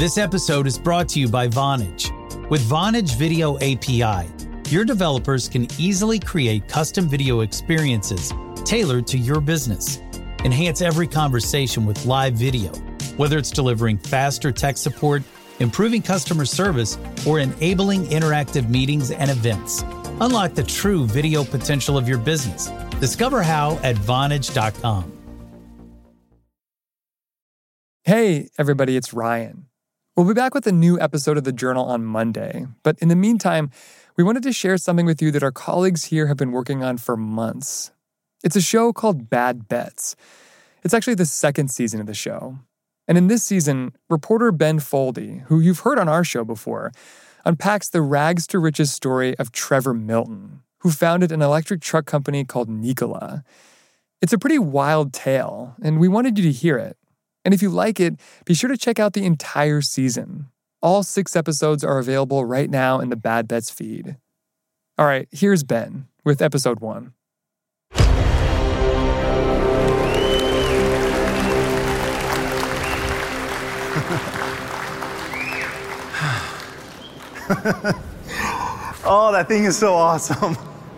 This episode is brought to you by Vonage. With Vonage Video API, your developers can easily create custom video experiences tailored to your business. Enhance every conversation with live video, whether it's delivering faster tech support, improving customer service, or enabling interactive meetings and events. Unlock the true video potential of your business. Discover how at Vonage.com. Hey, everybody, it's Ryan. We'll be back with a new episode of The Journal on Monday. But in the meantime, we wanted to share something with you that our colleagues here have been working on for months. It's a show called Bad Bets. It's actually the second season of the show. And in this season, reporter Ben Foldy, who you've heard on our show before, unpacks the rags to riches story of Trevor Milton, who founded an electric truck company called Nikola. It's a pretty wild tale, and we wanted you to hear it. And if you like it, be sure to check out the entire season. All 6 episodes are available right now in the Bad Bets feed. All right, here's Ben with episode 1. Oh, that thing is so awesome.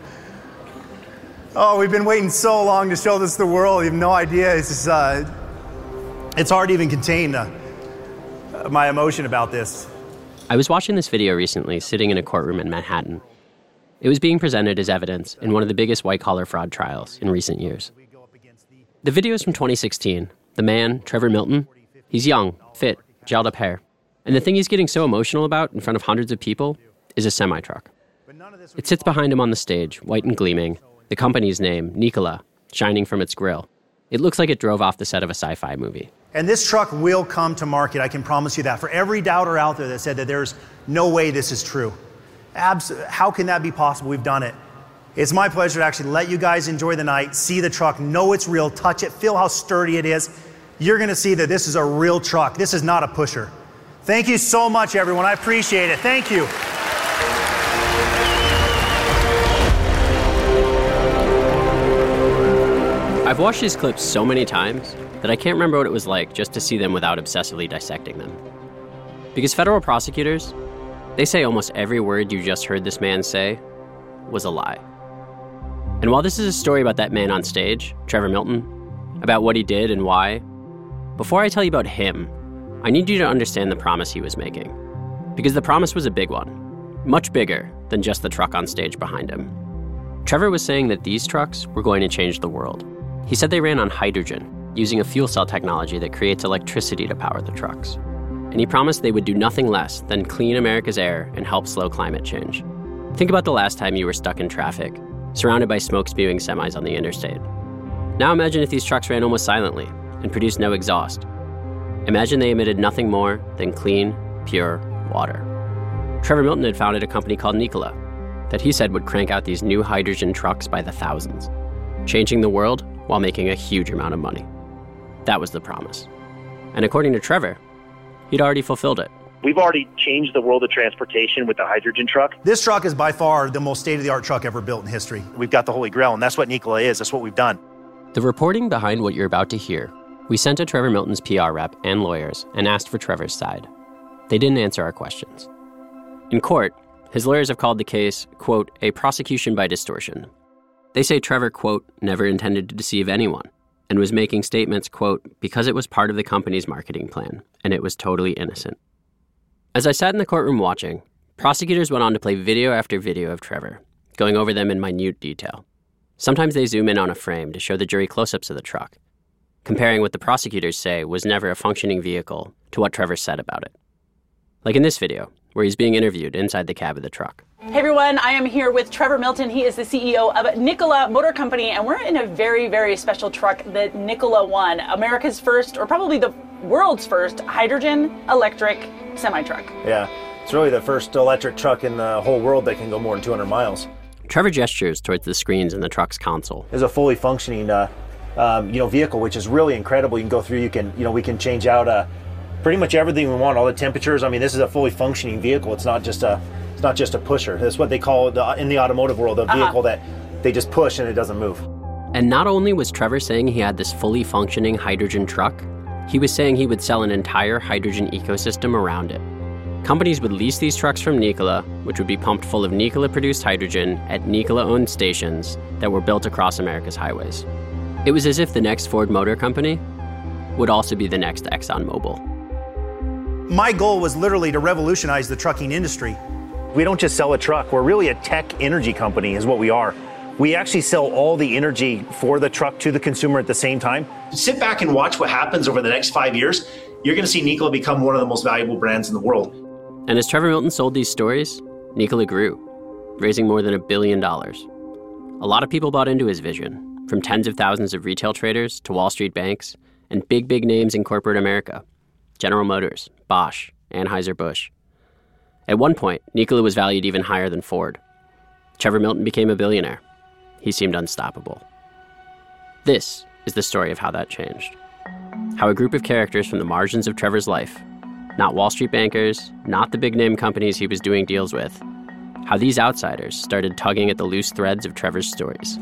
Oh, we've been waiting so long to show this to the world. You have no idea. It's hard to even contain my emotion about this. I was watching this video recently, sitting in a courtroom in Manhattan. It was being presented as evidence in one of the biggest white-collar fraud trials in recent years. The video is from 2016. The man, Trevor Milton, he's young, fit, gelled-up hair. And the thing he's getting so emotional about in front of hundreds of people is a semi-truck. It sits behind him on the stage, white and gleaming, the company's name, Nikola, shining from its grille. It looks like it drove off the set of a sci-fi movie. And this truck will come to market, I can promise you that. For every doubter out there that said that there's no way this is true. How can that be possible? We've done it. It's my pleasure to actually let you guys enjoy the night, see the truck, know it's real, touch it, feel how sturdy it is. You're gonna see that this is a real truck. This is not a pusher. Thank you so much, everyone. I appreciate it. Thank you. I've watched these clips so many times that I can't remember what it was like just to see them without obsessively dissecting them. Because federal prosecutors, they say almost every word you just heard this man say was a lie. And while this is a story about that man on stage, Trevor Milton, about what he did and why, before I tell you about him, I need you to understand the promise he was making. Because the promise was a big one, much bigger than just the truck on stage behind him. Trevor was saying that these trucks were going to change the world. He said they ran on hydrogen, using a fuel cell technology that creates electricity to power the trucks. And he promised they would do nothing less than clean America's air and help slow climate change. Think about the last time you were stuck in traffic, surrounded by smoke-spewing semis on the interstate. Now imagine if these trucks ran almost silently and produced no exhaust. Imagine they emitted nothing more than clean, pure water. Trevor Milton had founded a company called Nikola that he said would crank out these new hydrogen trucks by the thousands, changing the world while making a huge amount of money. That was the promise. And according to Trevor, he'd already fulfilled it. We've already changed the world of transportation with the hydrogen truck. This truck is by far the most state-of-the-art truck ever built in history. We've got the Holy Grail, and that's what Nikola is. That's what we've done. The reporting behind what you're about to hear, we sent to Trevor Milton's PR rep and lawyers and asked for Trevor's side. They didn't answer our questions. In court, his lawyers have called the case, quote, a prosecution by distortion. They say Trevor, quote, never intended to deceive anyone and was making statements, quote, because it was part of the company's marketing plan and it was totally innocent. As I sat in the courtroom watching, prosecutors went on to play video after video of Trevor, going over them in minute detail. Sometimes they zoom in on a frame to show the jury close-ups of the truck, comparing what the prosecutors say was never a functioning vehicle to what Trevor said about it. Like in this video, where he's being interviewed inside the cab of the truck. Hey everyone, I am here with Trevor Milton. He is the CEO of Nikola Motor Company, and we're in a very, very special truck, the Nikola One, America's first, or probably the world's first, hydrogen electric semi-truck. Yeah, it's really the first electric truck in the whole world that can go more than 200 miles. Trevor gestures towards the screens in the truck's console. It's a fully functioning, vehicle, which is really incredible. You can go through, we can change out pretty much everything we want, all the temperatures. I mean, this is a fully functioning vehicle. It's not just a pusher. That's what they call in the automotive world, a vehicle that they just push and it doesn't move. And not only was Trevor saying he had this fully functioning hydrogen truck, He was saying he would sell an entire hydrogen ecosystem around it. Companies would lease these trucks from Nikola, which would be pumped full of Nikola-produced hydrogen at Nikola-owned stations that were built across America's highways. It was as if the next Ford Motor Company would also be the next ExxonMobil. My goal was literally to revolutionize the trucking industry. We don't just sell a truck. We're really a tech energy company is what we are. We actually sell all the energy for the truck to the consumer at the same time. Sit back and watch what happens over the next 5 years. You're going to see Nikola become one of the most valuable brands in the world. And as Trevor Milton sold these stories, Nikola grew, raising more than $1 billion. A lot of people bought into his vision, from tens of thousands of retail traders to Wall Street banks and big names in corporate America. General Motors, Bosch, Anheuser-Busch. At one point, Nikola was valued even higher than Ford. Trevor Milton became a billionaire. He seemed unstoppable. This is the story of how that changed. How a group of characters from the margins of Trevor's life, not Wall Street bankers, not the big-name companies he was doing deals with, how these outsiders started tugging at the loose threads of Trevor's stories.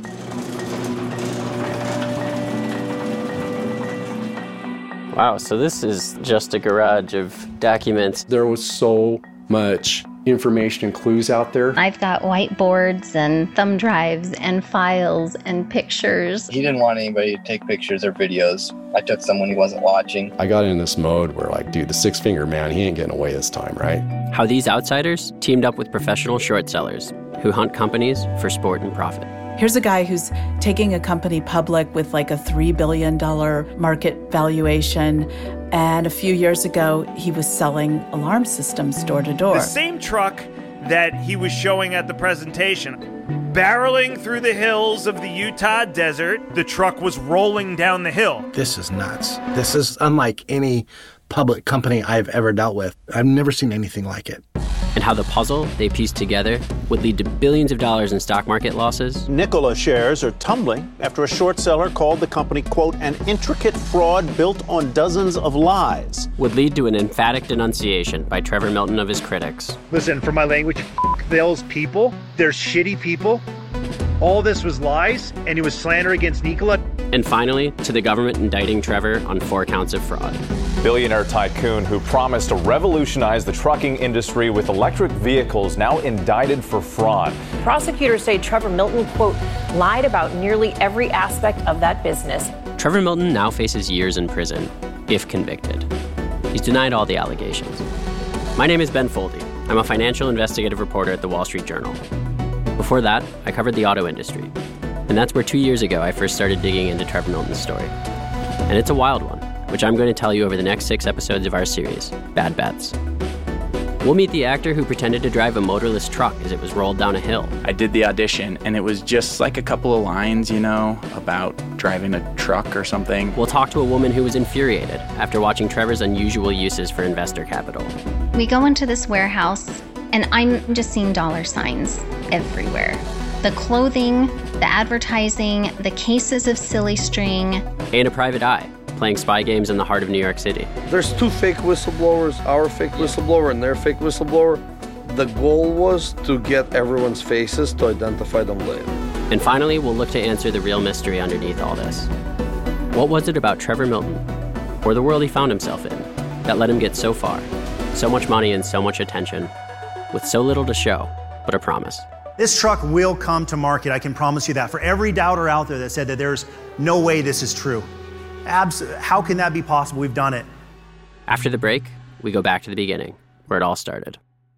Wow, so this is just a garage of documents. There was so much information and clues out there. I've got whiteboards and thumb drives and files and pictures. He didn't want anybody to take pictures or videos. I took some when he wasn't watching. I got in this mode where, like, dude, the six-finger man, he ain't getting away this time, right? How these outsiders teamed up with professional short sellers who hunt companies for sport and profit. Here's a guy who's taking a company public with like a $3 billion market valuation. And a few years ago, he was selling alarm systems door to door. The same truck that he was showing at the presentation. Barreling through the hills of the Utah desert, the truck was rolling down the hill. This is nuts. This is unlike any public company I've ever dealt with. I've never seen anything like it. And how the puzzle they pieced together would lead to billions of dollars in stock market losses. Nikola shares are tumbling after a short seller called the company, quote, an intricate fraud built on dozens of lies. Would lead to an emphatic denunciation by Trevor Milton of his critics. Listen, for my language, those people, they're shitty people. All this was lies, and it was slander against Nikola. And finally, to the government indicting Trevor on 4 counts of fraud. Billionaire tycoon who promised to revolutionize the trucking industry with electric vehicles now indicted for fraud. Prosecutors say Trevor Milton, quote, lied about nearly every aspect of that business. Trevor Milton now faces years in prison, if convicted. He's denied all the allegations. My name is Ben Foldy. I'm a financial investigative reporter at the Wall Street Journal. Before that, I covered the auto industry. And that's where 2 years ago I first started digging into Trevor Milton's story. And it's a wild one, which I'm going to tell you over the next 6 episodes of our series, Bad Bets. We'll meet the actor who pretended to drive a motorless truck as it was rolled down a hill. I did the audition, and it was just like a couple of lines, about driving a truck or something. We'll talk to a woman who was infuriated after watching Trevor's unusual uses for investor capital. We go into this warehouse, and I'm just seeing dollar signs everywhere. The clothing, the advertising, the cases of silly string. And a private eye, playing spy games in the heart of New York City. There's 2 fake whistleblowers, our fake whistleblower and their fake whistleblower. The goal was to get everyone's faces to identify them later. And finally, we'll look to answer the real mystery underneath all this. What was it about Trevor Milton, or the world he found himself in, that let him get so far, so much money and so much attention, with so little to show, but a promise? This truck will come to market, I can promise you that. For every doubter out there that said that there's no way this is true. How can that be possible? We've done it. After the break, we go back to the beginning, where it all started.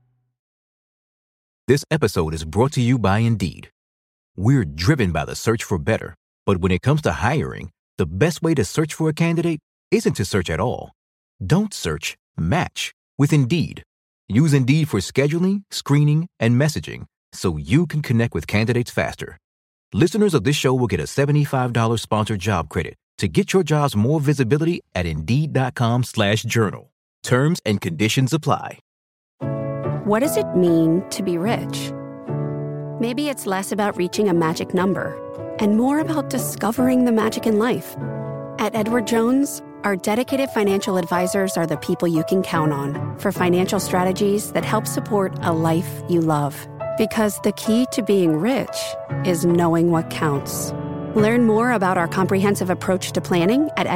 This episode is brought to you by Indeed. We're driven by the search for better, but when it comes to hiring, the best way to search for a candidate isn't to search at all. Don't search, match with Indeed. Use Indeed for scheduling, screening, and messaging so you can connect with candidates faster. Listeners of this show will get a $75 sponsored job credit to get your jobs more visibility at Indeed.com/journal. Terms and conditions apply. What does it mean to be rich? Maybe it's less about reaching a magic number and more about discovering the magic in life. At Edward Jones, our dedicated financial advisors are the people you can count on for financial strategies that help support a life you love. Because the key to being rich is knowing what counts. Learn more about our comprehensive approach to planning at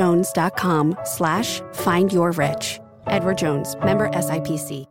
edwardjones.com/findyourrich. Edward Jones, member SIPC.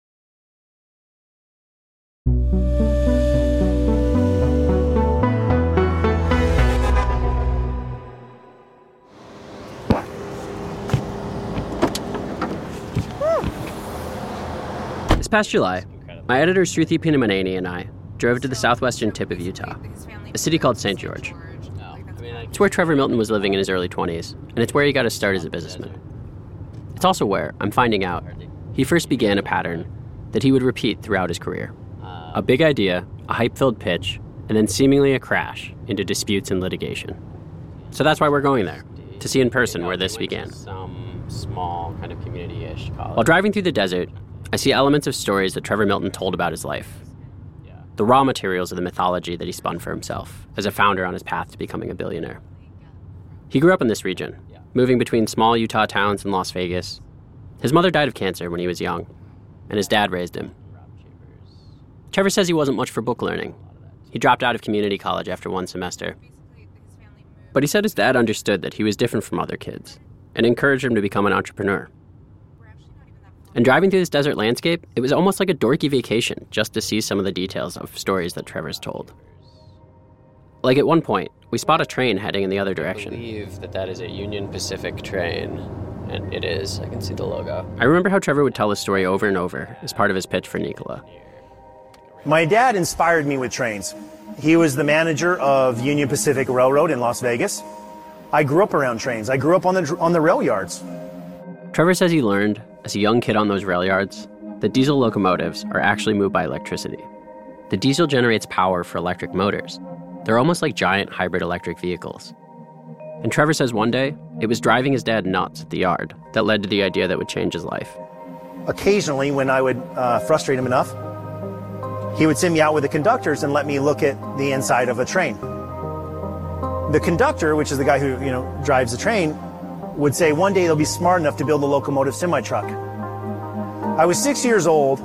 This past July, my editor Shruti Pinamaneni and I drove to the southwestern tip of Utah, a city called St. George. It's where Trevor Milton was living in his early 20s, and it's where he got his start as a businessman. It's also where, I'm finding out, he first began a pattern that he would repeat throughout his career. A big idea, a hype-filled pitch, and then seemingly a crash into disputes and litigation. So that's why we're going there, to see in person where this began. Some small kind of community-ish college. While driving through the desert, I see elements of stories that Trevor Milton told about his life. The raw materials of the mythology that he spun for himself as a founder on his path to becoming a billionaire. He grew up in this region, moving between small Utah towns and Las Vegas. His mother died of cancer when he was young, and his dad raised him. Trevor says he wasn't much for book learning. He dropped out of community college after one semester. But he said his dad understood that he was different from other kids and encouraged him to become an entrepreneur. And driving through this desert landscape, it was almost like a dorky vacation just to see some of the details of stories that Trevor's told. Like at one point, we spot a train heading in the other direction. I believe that is a Union Pacific train, and it is. I can see the logo. I remember how Trevor would tell this story over and over as part of his pitch for Nikola. My dad inspired me with trains. He was the manager of Union Pacific Railroad in Las Vegas. I grew up around trains. I grew up on the rail yards. Trevor says he learned, as a young kid on those rail yards, that diesel locomotives are actually moved by electricity. The diesel generates power for electric motors. They're almost like giant hybrid electric vehicles. And Trevor says one day, it was driving his dad nuts at the yard that led to the idea that would change his life. Occasionally, when I would frustrate him enough, he would send me out with the conductors and let me look at the inside of a train. The conductor, which is the guy who drives the train, would say one day they'll be smart enough to build a locomotive semi-truck. I was 6 years old.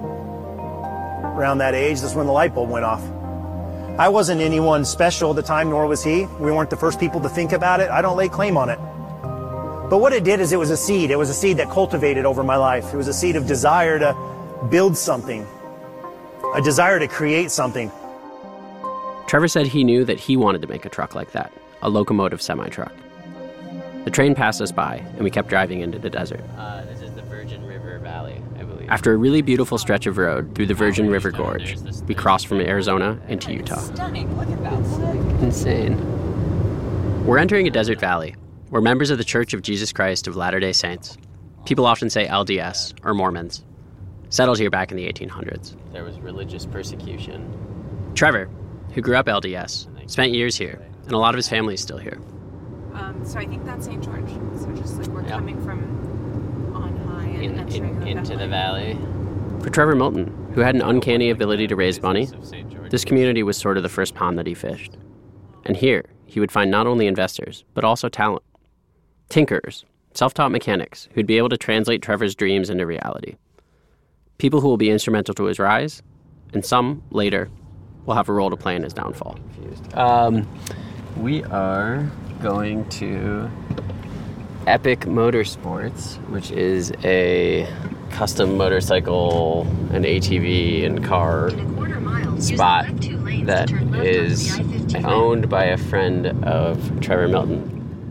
Around that age, that's when the light bulb went off. I wasn't anyone special at the time, nor was he. We weren't the first people to think about it. I don't lay claim on it. But what it did is it was a seed. It was a seed that cultivated over my life. It was a seed of desire to build something, a desire to create something. Trevor said he knew that he wanted to make a truck like that, a locomotive semi-truck. The train passed us by, and we kept driving into the desert. This is the Virgin River Valley, I believe. After a really beautiful stretch of road through the Virgin River Gorge, we crossed from Arizona into Utah. Stunning. Look at that. Insane. We're entering a desert valley where members of the Church of Jesus Christ of Latter-day Saints, people often say LDS or Mormons, settled here back in the 1800s. There was religious persecution. Trevor, who grew up LDS, spent years here, and a lot of his family is still here. So I think that's St. George. So just like we're coming from on high and entering into the valley. For Trevor Milton, who had an uncanny ability to raise money, this community was sort of the first pond that he fished. And here, he would find not only investors, but also talent. Tinkerers, self-taught mechanics who'd be able to translate Trevor's dreams into reality. People who will be instrumental to his rise, and some, later, will have a role to play in his downfall. We are going to Epic Motorsports, which is a custom motorcycle and ATV and car spot that is owned by a friend of Trevor Milton.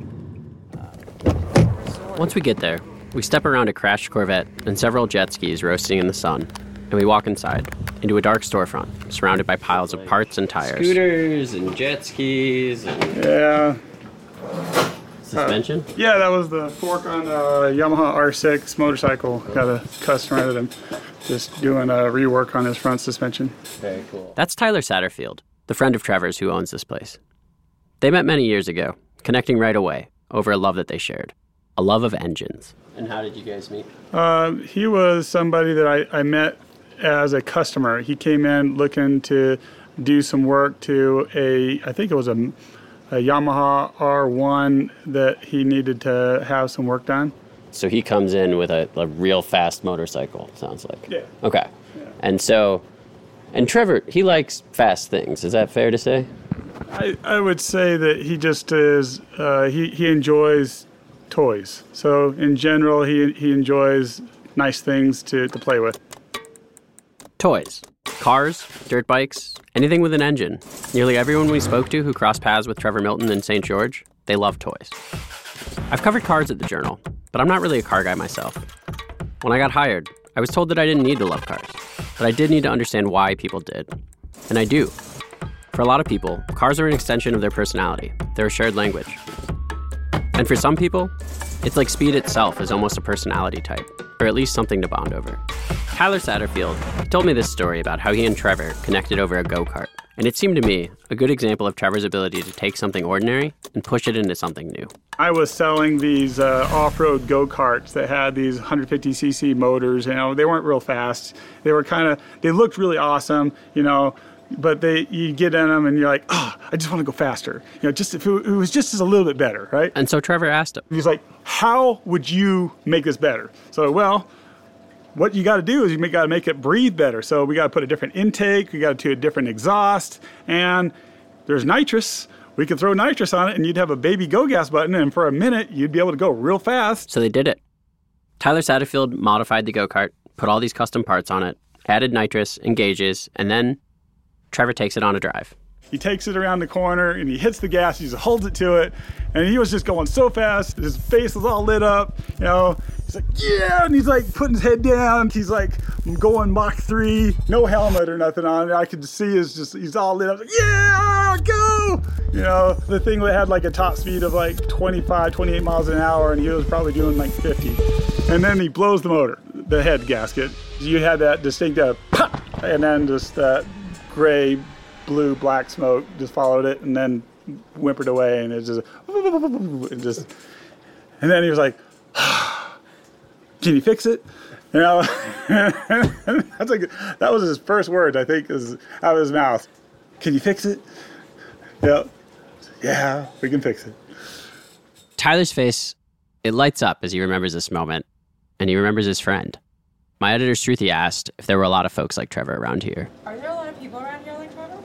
Once we get there, we step around a crashed Corvette and several jet skis roasting in the sun, and we walk inside into a dark storefront surrounded by piles of parts and tires. Scooters and jet skis and... Yeah. Suspension? Yeah, that was the fork on a Yamaha R6 motorcycle. Got a customer that I'm just doing a rework on his front suspension. Very cool. That's Tyler Satterfield, the friend of Trevor's who owns this place. They met many years ago, connecting right away over a love that they shared, a love of engines. And how did you guys meet? He was somebody that I met as a customer. He came in looking to do some work to I think it was a Yamaha R1 that he needed to have some work done. So he comes in with a real fast motorcycle, sounds like. Yeah. Okay. Yeah. And Trevor, he likes fast things. Is that fair to say? I would say that he just is, he enjoys toys. So in general, he enjoys nice things to play with. Toys. Cars, dirt bikes, anything with an engine. Nearly everyone we spoke to who crossed paths with Trevor Milton in St. George, they love toys. I've covered cars at the Journal, but I'm not really a car guy myself. When I got hired, I was told that I didn't need to love cars, but I did need to understand why people did. And I do. For a lot of people, cars are an extension of their personality. They're a shared language. And for some people, it's like speed itself is almost a personality type, or at least something to bond over. Tyler Satterfield told me this story about how he and Trevor connected over a go-kart. And it seemed to me a good example of Trevor's ability to take something ordinary and push it into something new. I was selling these off-road go-karts that had these 150cc motors. They weren't real fast. They were they looked really awesome, but you get in them and you're like, I just want to go faster. Just if it was just a little bit better, right? And so Trevor asked him. He's like, how would you make this better? So, what you got to do is you got to make it breathe better. So we got to put a different intake, we got to do a different exhaust, and there's nitrous. We could throw nitrous on it and you'd have a baby go gas button, and for a minute you'd be able to go real fast. So they did it. Tyler Satterfield modified the go-kart, put all these custom parts on it, added nitrous and gauges, and then Trevor takes it on a drive. He takes it around the corner and he hits the gas, he just holds it to it, and he was just going so fast, his face was all lit up, he's like, yeah, and he's like putting his head down, he's like going Mach 3, no helmet or nothing on it. I could see he's all lit up, like, yeah, go! The thing had like a top speed of like 25, 28 miles an hour, and he was probably doing like 50. And then he blows the motor, the head gasket. You had that distinctive pop, and then just that gray, blue, black smoke just followed it and then whimpered away, and it just and then he was like, can you fix it? That was his first words, I think, is out of his mouth. Can you fix it? Yeah, we can fix it. Tyler's face, it lights up as he remembers this moment, and he remembers his friend. My editor Shruti asked if there were a lot of folks like Trevor around here. Are there a lot of people around here like Trevor?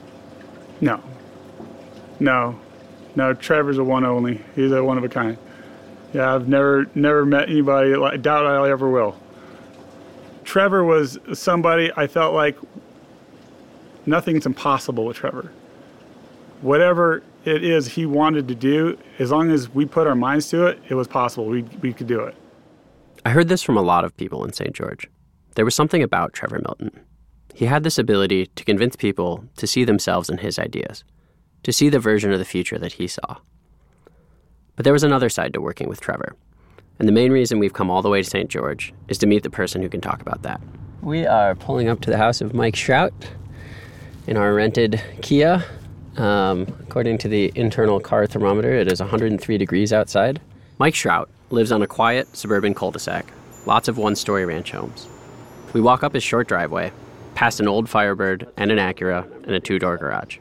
No, Trevor's a one only. He's a one of a kind. Yeah, I've never met anybody, I doubt I ever will. Trevor was somebody I felt like nothing's impossible with Trevor. Whatever it is he wanted to do, as long as we put our minds to it, it was possible. We could do it. I heard this from a lot of people in St. George. There was something about Trevor Milton. He had this ability to convince people to see themselves in his ideas, to see the version of the future that he saw. But there was another side to working with Trevor. And the main reason we've come all the way to St. George is to meet the person who can talk about that. We are pulling up to the house of Mike Shrout in our rented Kia. According to the internal car thermometer, it is 103 degrees outside. Mike Shrout lives on a quiet suburban cul-de-sac, lots of one-story ranch homes. We walk up his short driveway, past an old Firebird and an Acura and a two-door garage.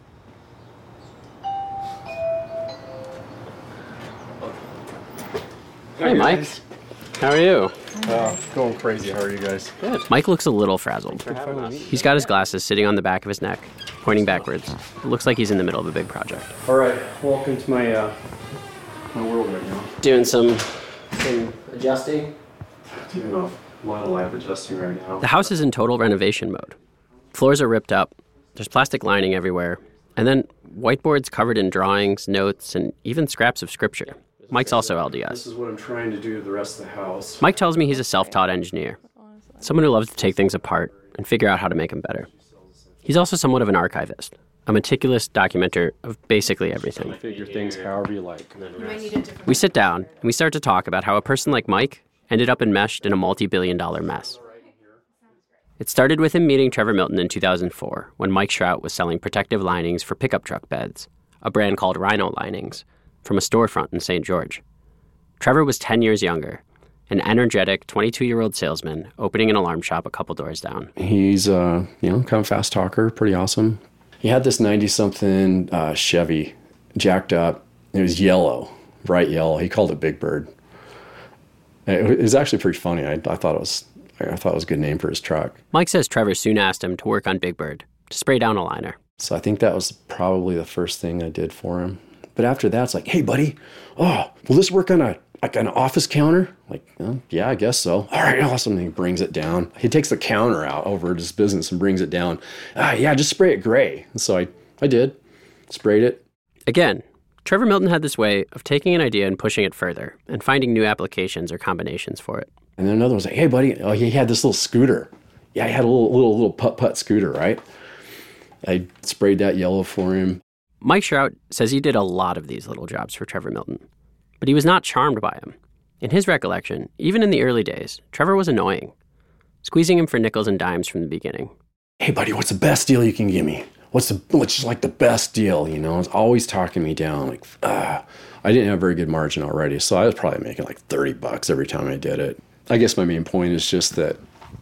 Hey, Mike. How are you? Going crazy. How are you guys? Good. Mike looks a little frazzled. He's got his glasses sitting on the back of his neck, pointing backwards. It looks like he's in the middle of a big project. All right. Welcome to my world right now. Doing some adjusting? Doing a lot of live adjusting right now. The house is in total renovation mode. Floors are ripped up. There's plastic lining everywhere. And then whiteboards covered in drawings, notes, and even scraps of scripture. Mike's also LDS. This is what I'm trying to do to the rest of the house. Mike tells me he's a self-taught engineer, someone who loves to take things apart and figure out how to make them better. He's also somewhat of an archivist, a meticulous documenter of basically everything. Figure things however you like. We sit down and we start to talk about how a person like Mike ended up enmeshed in a multi-billion-dollar mess. It started with him meeting Trevor Milton in 2004 when Mike Shrout was selling protective linings for pickup truck beds, a brand called Rhino Linings, from a storefront in St. George. Trevor was 10 years younger, an energetic 22-year-old salesman opening an alarm shop a couple doors down. He's, kind of a fast talker, pretty awesome. He had this 90-something Chevy, jacked up. It was yellow, bright yellow. He called it Big Bird. It was actually pretty funny. I thought it was a good name for his truck. Mike says Trevor soon asked him to work on Big Bird, to spray down a liner. So I think that was probably the first thing I did for him. But after that, it's like, hey, buddy, will this work on an office counter? Like, yeah, I guess so. All right, awesome. And he brings it down. He takes the counter out over at his business and brings it down. Yeah, just spray it gray. And so I did. Sprayed it. Again, Trevor Milton had this way of taking an idea and pushing it further and finding new applications or combinations for it. And then another one's like, hey, buddy, he had this little scooter. Yeah, he had a little putt-putt scooter, right? I sprayed that yellow for him. Mike Shrout says he did a lot of these little jobs for Trevor Milton, but he was not charmed by him. In his recollection, even in the early days, Trevor was annoying, squeezing him for nickels and dimes from the beginning. Hey, buddy, what's the best deal you can give me? What's just like the best deal, you know? He's always talking me down. Like, I didn't have very good margin already, so I was probably making like $30 every time I did it. I guess my main point is just that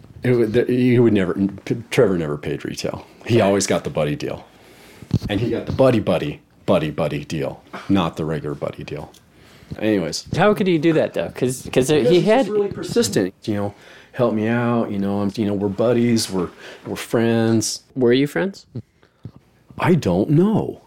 Trevor never paid retail. He always got the buddy deal. And he got the buddy deal, not the regular buddy deal. Anyways. How could he do that, though? Because he had... He's really persistent. You know, help me out. We're buddies. We're friends. Were you friends? I don't know.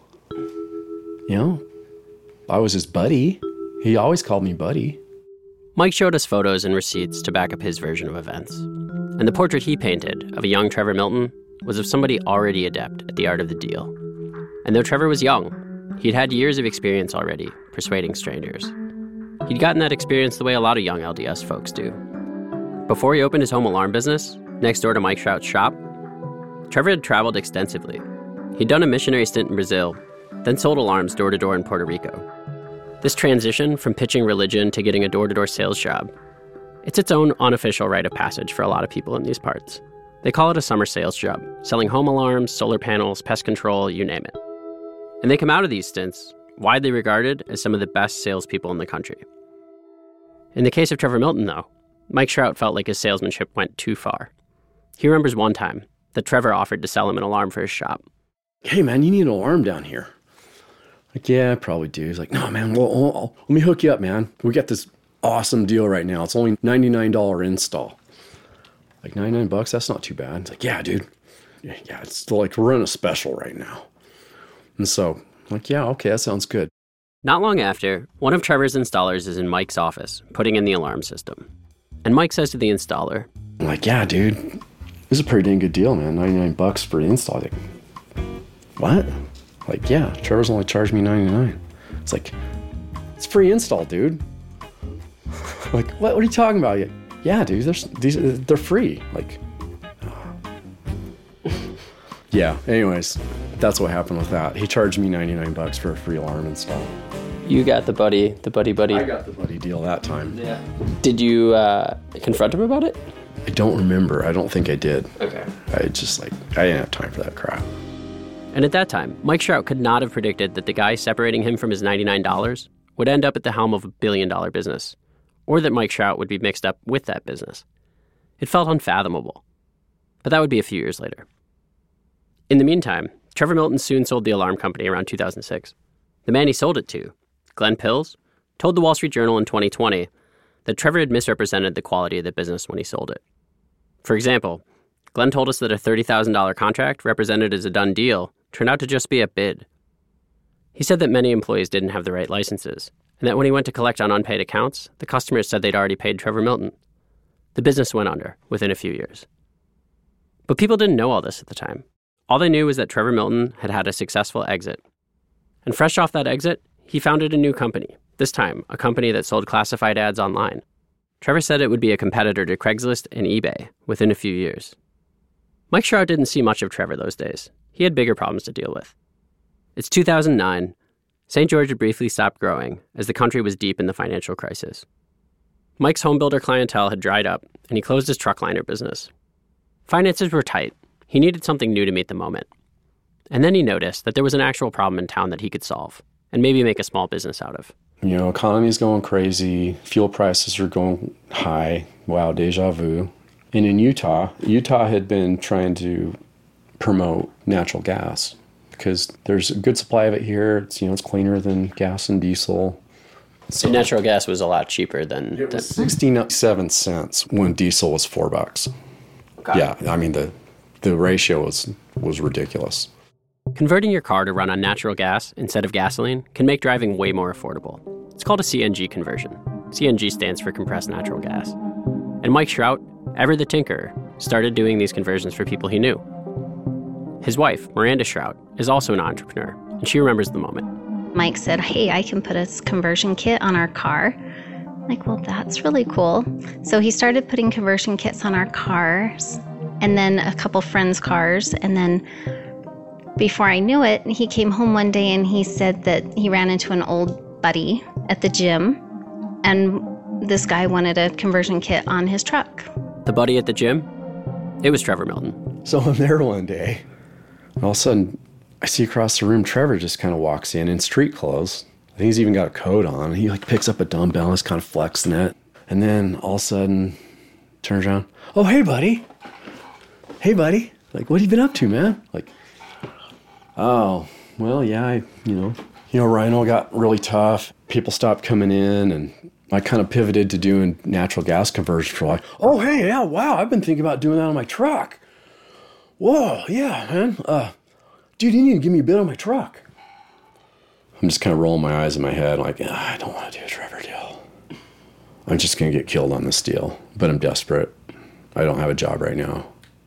I was his buddy. He always called me buddy. Mike showed us photos and receipts to back up his version of events. And the portrait he painted of a young Trevor Milton was of somebody already adept at the art of the deal. And though Trevor was young, he'd had years of experience already persuading strangers. He'd gotten that experience the way a lot of young LDS folks do. Before he opened his home alarm business, next door to Mike Shrout's shop, Trevor had traveled extensively. He'd done a missionary stint in Brazil, then sold alarms door to door in Puerto Rico. This transition from pitching religion to getting a door-to-door sales job, it's its own unofficial rite of passage for a lot of people in these parts. They call it a summer sales job, selling home alarms, solar panels, pest control, you name it. And they come out of these stints widely regarded as some of the best salespeople in the country. In the case of Trevor Milton, though, Mike Shrout felt like his salesmanship went too far. He remembers one time that Trevor offered to sell him an alarm for his shop. Hey, man, you need an alarm down here. Like, yeah, I probably do. He's like, no, man, well, let me hook you up, man. We got this awesome deal right now. It's only $99 install. Like, $99? That's not too bad. It's like, yeah, dude. Yeah, it's like we're running a special right now. And so, I'm like, yeah, okay, that sounds good. Not long after, one of Trevor's installers is in Mike's office, putting in the alarm system. And Mike says to the installer, I'm like, yeah, dude, this is a pretty dang good deal, man. $99 for the install. Like, what? Like, yeah, Trevor's only charged me $99. It's like, it's free install, dude. Like, what are you talking about? Yeah, dude, they're free. Like, yeah, anyways, that's what happened with that. He charged me $99 for a free alarm install. You got the buddy. I got the buddy deal that time. Yeah. Did you confront him about it? I don't remember. I don't think I did. Okay. I didn't have time for that crap. And at that time, Mike Shrout could not have predicted that the guy separating him from his $99 would end up at the helm of a billion-dollar business, or that Mike Shrout would be mixed up with that business. It felt unfathomable. But that would be a few years later. In the meantime, Trevor Milton soon sold the alarm company around 2006. The man he sold it to, Glenn Pills, told the Wall Street Journal in 2020 that Trevor had misrepresented the quality of the business when he sold it. For example, Glenn told us that a $30,000 contract represented as a done deal turned out to just be a bid. He said that many employees didn't have the right licenses, and that when he went to collect on unpaid accounts, the customers said they'd already paid Trevor Milton. The business went under within a few years. But people didn't know all this at the time. All they knew was that Trevor Milton had had a successful exit. And fresh off that exit, he founded a new company, this time a company that sold classified ads online. Trevor said it would be a competitor to Craigslist and eBay within a few years. Mike Shrout didn't see much of Trevor those days. He had bigger problems to deal with. It's 2009. St. George had briefly stopped growing as the country was deep in the financial crisis. Mike's homebuilder clientele had dried up, and he closed his truckliner business. Finances were tight. He needed something new to meet the moment. And then he noticed that there was an actual problem in town that he could solve, and maybe make a small business out of. You know, economy's going crazy. Fuel prices are going high. Wow, deja vu. And in Utah had been trying to promote natural gas because there's a good supply of it here. It's cleaner than gas and diesel. So natural gas was a lot cheaper than... It was 67 cents when diesel was $4. Okay. Yeah, I mean, the ratio was ridiculous. Converting your car to run on natural gas instead of gasoline can make driving way more affordable. It's called a CNG conversion. CNG stands for compressed natural gas. And Mike Shrout, ever the tinkerer, started doing these conversions for people he knew. His wife, Miranda Shrout, is also an entrepreneur, and she remembers the moment. Mike said, hey, I can put a conversion kit on our car. I'm like, well, that's really cool. So he started putting conversion kits on our cars, and then a couple friends' cars, and then before I knew it, he came home one day and he said that he ran into an old buddy at the gym, and this guy wanted a conversion kit on his truck. The buddy at the gym? It was Trevor Milton. So I'm there one day. All of a sudden, I see across the room, Trevor just kind of walks in street clothes. I think he's even got a coat on. He picks up a dumbbell and is kind of flexing it. And then all of a sudden, turns around. Oh, hey, buddy. Hey, buddy. Like, what have you been up to, man? Like, oh, well, yeah, Rhino got really tough. People stopped coming in, and I kind of pivoted to doing natural gas conversion for like, oh, hey, yeah, wow, I've been thinking about doing that on my truck. Whoa, yeah, man. Dude, you need to give me a bid on my truck. I'm just kind of rolling my eyes in my head, like, I don't want to do a Trevor deal. I'm just going to get killed on this deal, but I'm desperate. I don't have a job right now.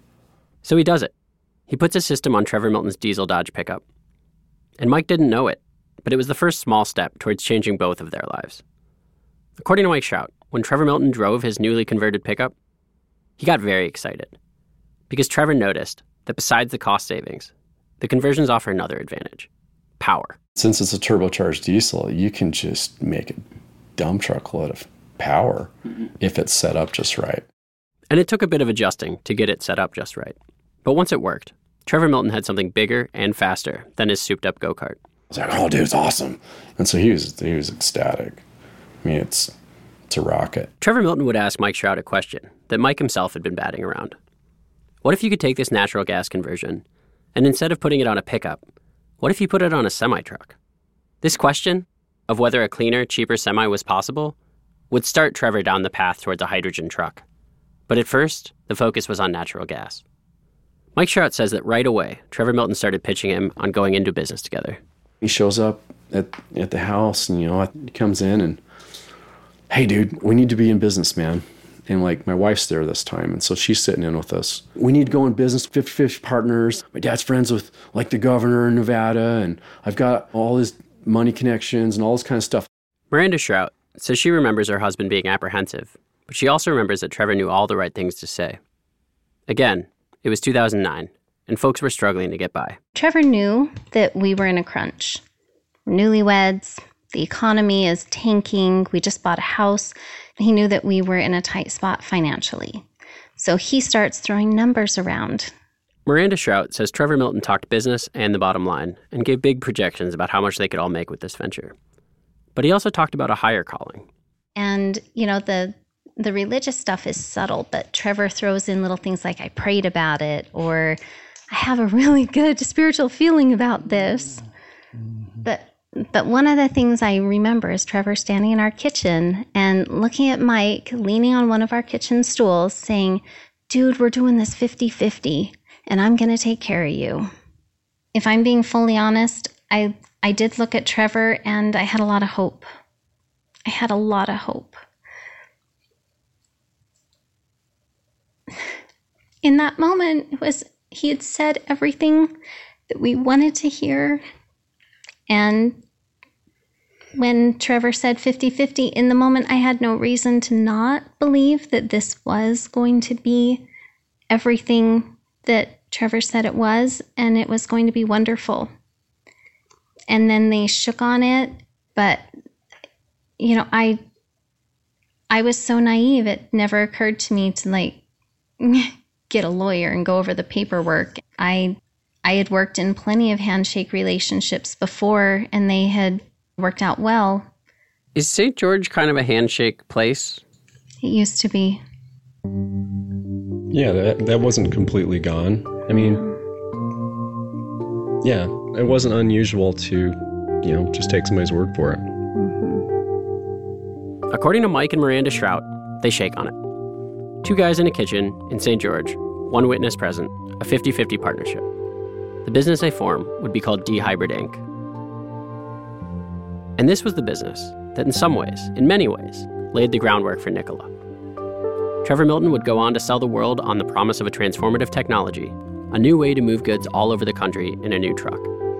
So he does it. He puts a system on Trevor Milton's diesel Dodge pickup. And Mike didn't know it, but it was the first small step towards changing both of their lives. According to Mike Shrout, when Trevor Milton drove his newly converted pickup, he got very excited. Because Trevor noticed that besides the cost savings, the conversions offer another advantage: power. Since it's a turbocharged diesel, you can just make a dump truck load of power if it's set up just right. And it took a bit of adjusting to get it set up just right. But once it worked, Trevor Milton had something bigger and faster than his souped-up go-kart. I was like, oh, dude, it's awesome. And so he was ecstatic. I mean, it's a rocket. Trevor Milton would ask Mike Shrout a question that Mike himself had been batting around. What if you could take this natural gas conversion, and instead of putting it on a pickup, what if you put it on a semi-truck? This question, of whether a cleaner, cheaper semi was possible, would start Trevor down the path towards a hydrogen truck. But at first, the focus was on natural gas. Mike Shrout says that right away, Trevor Milton started pitching him on going into business together. He shows up at the house, and, he comes in and, hey, dude, we need to be in business, man. And, my wife's there this time, and so she's sitting in with us. We need to go in business, 50-50 partners. My dad's friends with, the governor in Nevada, and I've got all his money connections and all this kind of stuff. Miranda Shrout says she remembers her husband being apprehensive, but she also remembers that Trevor knew all the right things to say. Again, it was 2009, and folks were struggling to get by. Trevor knew that we were in a crunch. We're newlyweds. The economy is tanking. We just bought a house. He knew that we were in a tight spot financially. So he starts throwing numbers around. Miranda Shrout says Trevor Milton talked business and the bottom line and gave big projections about how much they could all make with this venture. But he also talked about a higher calling. And, the religious stuff is subtle, but Trevor throws in little things like, I prayed about it, or I have a really good spiritual feeling about this. But one of the things I remember is Trevor standing in our kitchen and looking at Mike leaning on one of our kitchen stools saying, dude, we're doing this 50-50 and I'm going to take care of you. If I'm being fully honest, I did look at Trevor and I had a lot of hope. I had a lot of hope. In that moment, he had said everything that we wanted to hear. And when Trevor said 50-50, in the moment, I had no reason to not believe that this was going to be everything that Trevor said it was, and it was going to be wonderful. And then they shook on it, but, I was so naive, it never occurred to me to, get a lawyer and go over the paperwork. I had worked in plenty of handshake relationships before, and they had worked out well. Is St. George kind of a handshake place? It used to be. Yeah, that wasn't completely gone. I mean, yeah, it wasn't unusual to, just take somebody's word for it. Mm-hmm. According to Mike and Miranda Shrout, they shake on it. Two guys in a kitchen in St. George, one witness present, a 50-50 partnership. The business they form would be called D-Hybrid Inc. And this was the business that in some ways, in many ways, laid the groundwork for Nikola. Trevor Milton would go on to sell the world on the promise of a transformative technology, a new way to move goods all over the country in a new truck.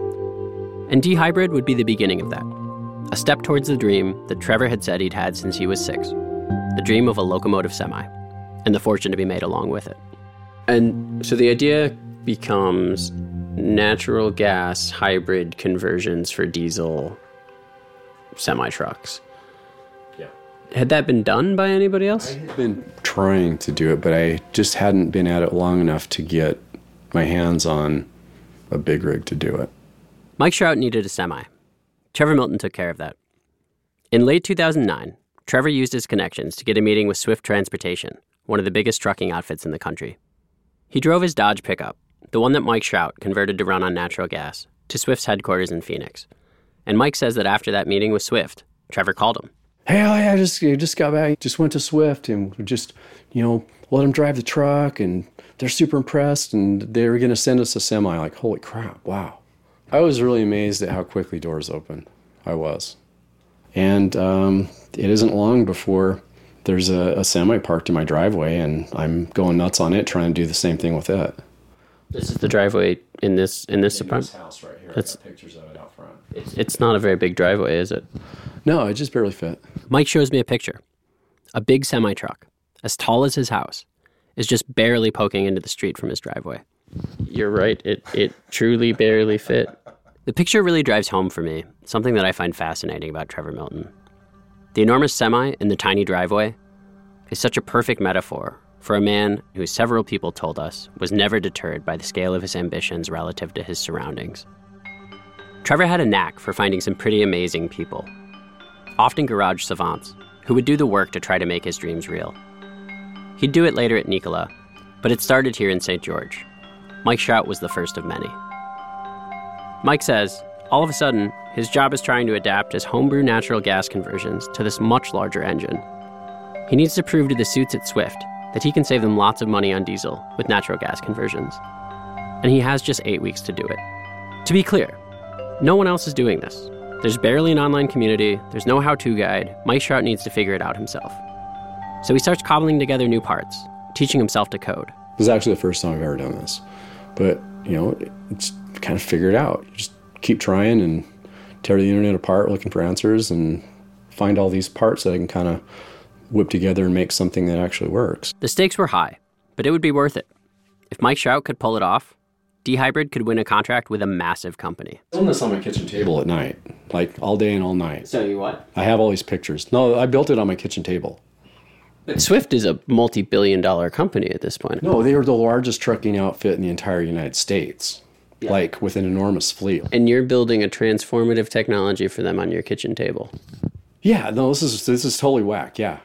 And D-Hybrid would be the beginning of that, a step towards the dream that Trevor had said he'd had since he was 6, the dream of a locomotive semi, and the fortune to be made along with it. And so the idea becomes natural gas hybrid conversions for diesel semi-trucks. Yeah. Had that been done by anybody else? I had been trying to do it, but I just hadn't been at it long enough to get my hands on a big rig to do it. Mike Shrout needed a semi. Trevor Milton took care of that. In late 2009, Trevor used his connections to get a meeting with Swift Transportation, one of the biggest trucking outfits in the country. He drove his Dodge pickup, the one that Mike Shrout converted to run on natural gas, to Swift's headquarters in Phoenix. And Mike says that after that meeting with Swift, Trevor called him. Hey, I just got back, just went to Swift and just, let him drive the truck, and they're super impressed, and they were going to send us a semi. Like, holy crap, wow. I was really amazed at how quickly doors opened. I was. And it isn't long before there's a semi parked in my driveway, and I'm going nuts on it, trying to do the same thing with it. This is the driveway in this apartment? This house right here. I've got pictures of it out front. It's not a very big driveway, is it? No, it just barely fit. Mike shows me a picture. A big semi-truck, as tall as his house, is just barely poking into the street from his driveway. You're right, it truly barely fit. The picture really drives home for me something that I find fascinating about Trevor Milton. The enormous semi in the tiny driveway is such a perfect metaphor for a man who several people told us was never deterred by the scale of his ambitions relative to his surroundings. Trevor had a knack for finding some pretty amazing people, often garage savants, who would do the work to try to make his dreams real. He'd do it later at Nikola, but it started here in St. George. Mike Shrout was the first of many. Mike says, all of a sudden, his job is trying to adapt his homebrew natural gas conversions to this much larger engine. He needs to prove to the suits at Swift that he can save them lots of money on diesel with natural gas conversions. And he has just 8 weeks to do it. To be clear, no one else is doing this. There's barely an online community, there's no how-to guide. Mike Shrout needs to figure it out himself. So he starts cobbling together new parts, teaching himself to code. This is actually the first time I've ever done this. But, it's kind of figure it out. You just keep trying and tear the internet apart looking for answers and find all these parts that I can kind of whip together and make something that actually works. The stakes were high, but it would be worth it. If Mike Shrout could pull it off, D-Hybrid could win a contract with a massive company. I film this on my kitchen table at night, like all day and all night. So you what? I have all these pictures. No, I built it on my kitchen table. But Swift is a multi-billion-dollar company at this point. No, they are the largest trucking outfit in the entire United States, like with an enormous fleet. And you're building a transformative technology for them on your kitchen table. Yeah, no, this is totally whack, yeah.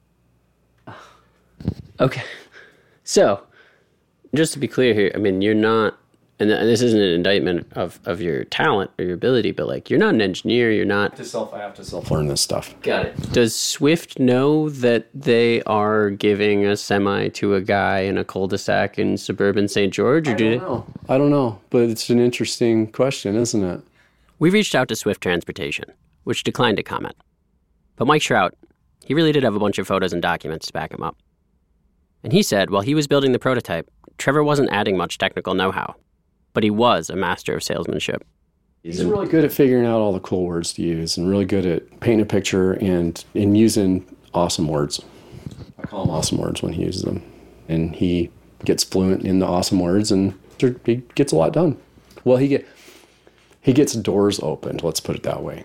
Okay. So, just to be clear here, I mean, you're not, and this isn't an indictment of your talent or your ability, but you're not an engineer, you're not... I have to self-learn this stuff. Got it. Does Swift know that they are giving a semi to a guy in a cul-de-sac in suburban St. George, or I don't know, but it's an interesting question, isn't it? We reached out to Swift Transportation, which declined to comment. But Mike Shrout, he really did have a bunch of photos and documents to back him up. And he said while he was building the prototype, Trevor wasn't adding much technical know-how, but he was a master of salesmanship. He's really good at figuring out all the cool words to use and really good at painting a picture and using awesome words. I call them awesome words when he uses them. And he gets fluent in the awesome words and he gets a lot done. Well, he gets doors opened, let's put it that way.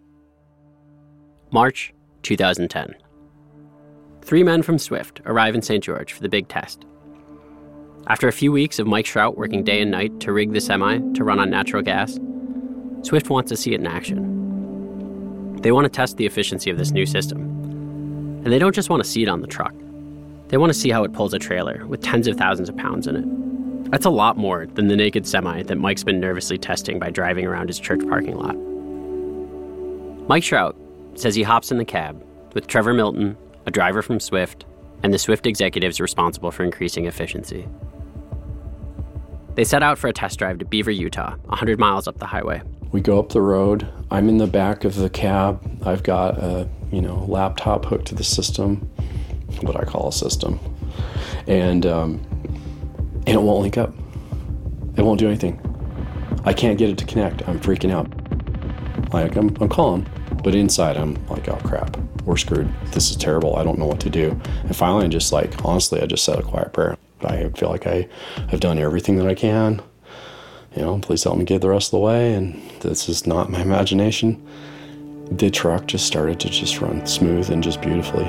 March 2010. 3 men from Swift arrive in St. George for the big test. After a few weeks of Mike Shrout working day and night to rig the semi to run on natural gas, Swift wants to see it in action. They want to test the efficiency of this new system. And they don't just want to see it on the truck. They want to see how it pulls a trailer with tens of thousands of pounds in it. That's a lot more than the naked semi that Mike's been nervously testing by driving around his church parking lot. Mike Shrout says he hops in the cab with Trevor Milton, a driver from Swift, and the Swift executives responsible for increasing efficiency. They set out for a test drive to Beaver, Utah, 100 miles up the highway. We go up the road. I'm in the back of the cab. I've got a, laptop hooked to the system, what I call a system. And it won't link up. It won't do anything. I can't get it to connect. I'm freaking out. Like, I'm calm, but inside I'm like, oh crap, we're screwed. This is terrible. I don't know what to do. And finally, I just said a quiet prayer. I feel like I have done everything that I can. Please help me get the rest of the way. And this is not my imagination. The truck just started to just run smooth and just beautifully.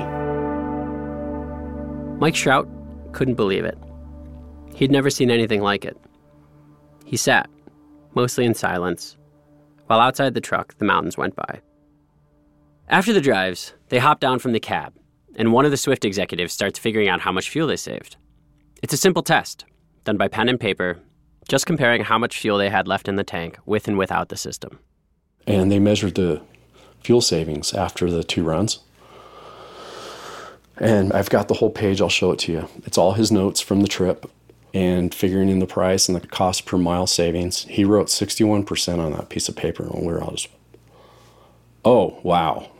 Mike Shrout couldn't believe it. He'd never seen anything like it. He sat, mostly in silence, while outside the truck, the mountains went by. After the drives, they hop down from the cab, and one of the Swift executives starts figuring out how much fuel they saved. It's a simple test, done by pen and paper, just comparing how much fuel they had left in the tank with and without the system. And they measured the fuel savings after the 2 runs. And I've got the whole page. I'll show it to you. It's all his notes from the trip and figuring in the price and the cost per mile savings. He wrote 61% on that piece of paper, and we were all just, oh, wow.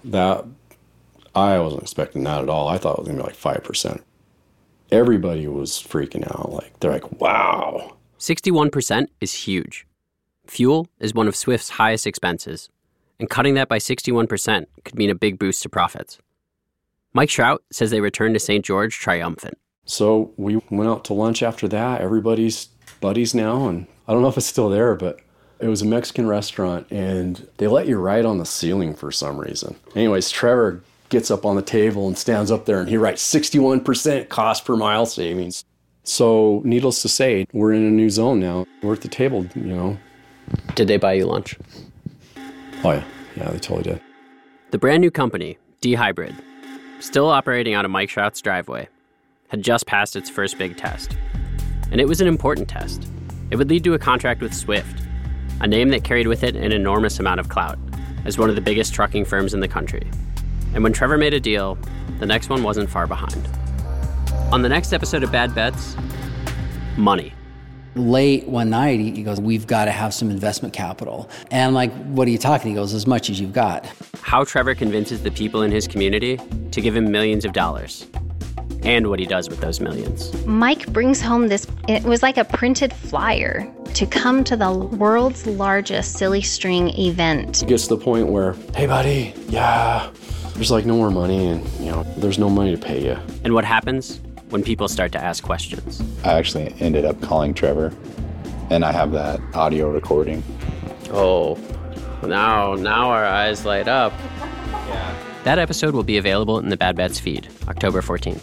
I wasn't expecting that at all. I thought it was going to be like 5%. Everybody was freaking out. They're like, wow. 61% is huge. Fuel is one of Swift's highest expenses, and cutting that by 61% could mean a big boost to profits. Mike Shrout says they returned to St. George triumphant. So we went out to lunch after that. Everybody's buddies now, and I don't know if it's still there, but it was a Mexican restaurant, and they let you write on the ceiling for some reason. Anyways, Trevor gets up on the table and stands up there, and he writes 61% cost per mile savings. So needless to say, we're in a new zone now. We're at the table, Did they buy you lunch? Oh, yeah. Yeah, they totally did. The brand new company, D-Hybrid, still operating out of Mike Shrout's driveway, had just passed its first big test. And it was an important test. It would lead to a contract with Swift, a name that carried with it an enormous amount of clout, as one of the biggest trucking firms in the country. And when Trevor made a deal, the next one wasn't far behind. On the next episode of Bad Bets, money. Late one night, he goes, we've got to have some investment capital. And I'm like, what are you talking? He goes, as much as you've got. How Trevor convinces the people in his community to give him millions of dollars. And what he does with those millions. Mike brings home it was like a printed flyer to come to the world's largest silly string event. It gets to the point where, hey buddy, yeah, there's no more money and, there's no money to pay you. And what happens when people start to ask questions? I actually ended up calling Trevor, and I have that audio recording. Oh, now our eyes light up. Yeah. That episode will be available in the Bad Bets feed, October 14th.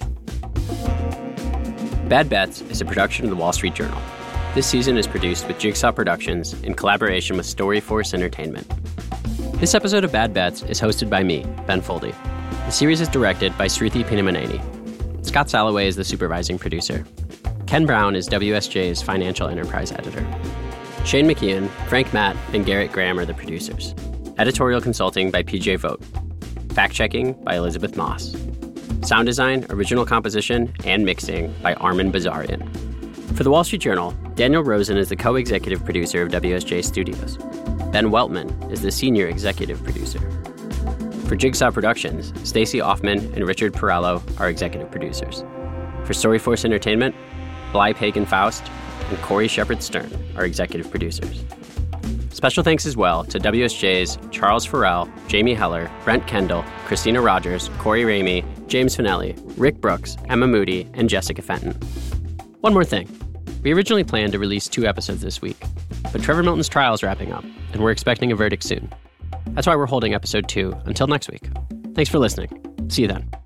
Bad Bets is a production of the Wall Street Journal. This season is produced with Jigsaw Productions in collaboration with Storyforce Entertainment. This episode of Bad Bets is hosted by me, Ben Foldy. The series is directed by Sruthi Pinamaneni. Scott Salloway is the supervising producer. Ken Brown is WSJ's financial enterprise editor. Shane McKeon, Frank Matt, and Garrett Graham are the producers. Editorial consulting by PJ Vogt. Fact-checking by Elizabeth Moss. Sound design, original composition, and mixing by Armin Bazarian. For The Wall Street Journal, Daniel Rosen is the co-executive producer of WSJ Studios. Ben Weltman is the senior executive producer. For Jigsaw Productions, Stacey Offman and Richard Perello are executive producers. For Storyforce Entertainment, Bly Pagan-Faust and Corey Shepard-Stern are executive producers. Special thanks as well to WSJ's Charles Farrell, Jamie Heller, Brent Kendall, Christina Rogers, Corey Ramey, James Finelli, Rick Brooks, Emma Moody, and Jessica Fenton. One more thing. We originally planned to release 2 episodes this week, but Trevor Milton's trial is wrapping up, and we're expecting a verdict soon. That's why we're holding episode 2 until next week. Thanks for listening. See you then.